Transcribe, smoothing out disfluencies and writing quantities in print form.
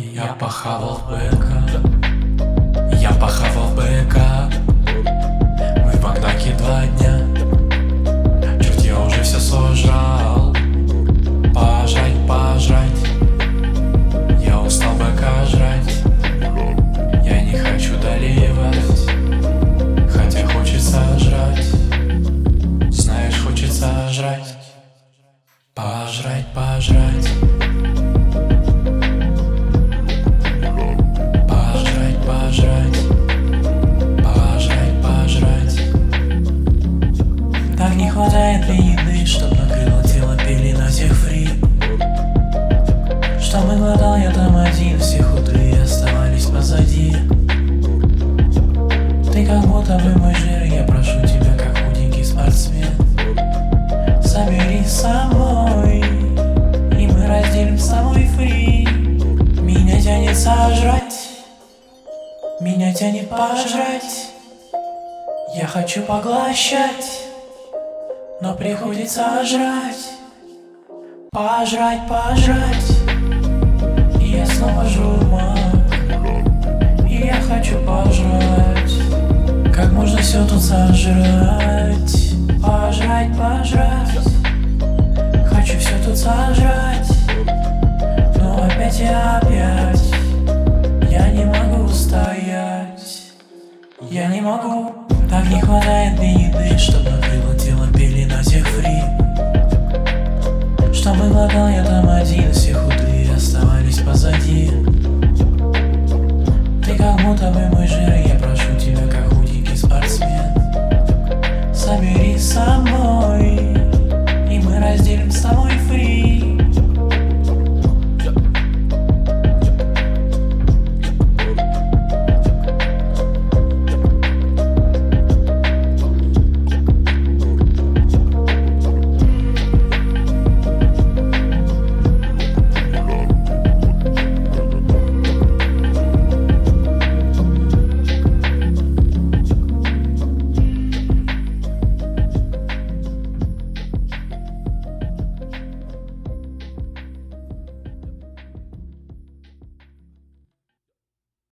Я похавал быка, я похавал быка. Мы в Макдаке 2 дня, черт, я уже все сожрал. Пожрать, пожрать, я устал быка жрать. Я не хочу доливать, хотя хочется жрать. Знаешь, хочется жрать. Пожрать, пожрать. Так не хватает ли еды, чтоб накрыло тело пелена всех фри? Что мы глотал я там один, все худые оставались позади. Ты как будто бы мой жир, я прошу тебя, как худенький спортсмен. Соберись со мной, и мы разделим с тобой фри. Меня тянет сожрать, меня тянет пожрать. Я хочу поглощать, но приходится жрать. Пожрать, пожрать. И я снова жру мак, и я хочу пожрать. Как можно все тут сожрать? Пожрать, пожрать. Хочу все тут сожрать.